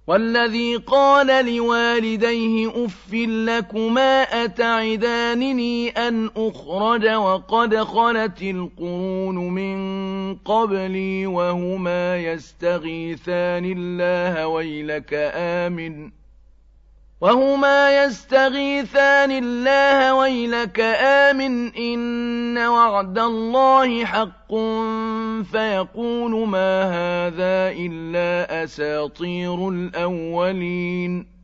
والذي قال لوالديه أف لكما أتعدانني أن أخرج وقد خلت القرون من قبلي وهما يستغيثان الله ويلك آمن إن وعد الله حق فيقول ما هذا إلا أساطير الأولين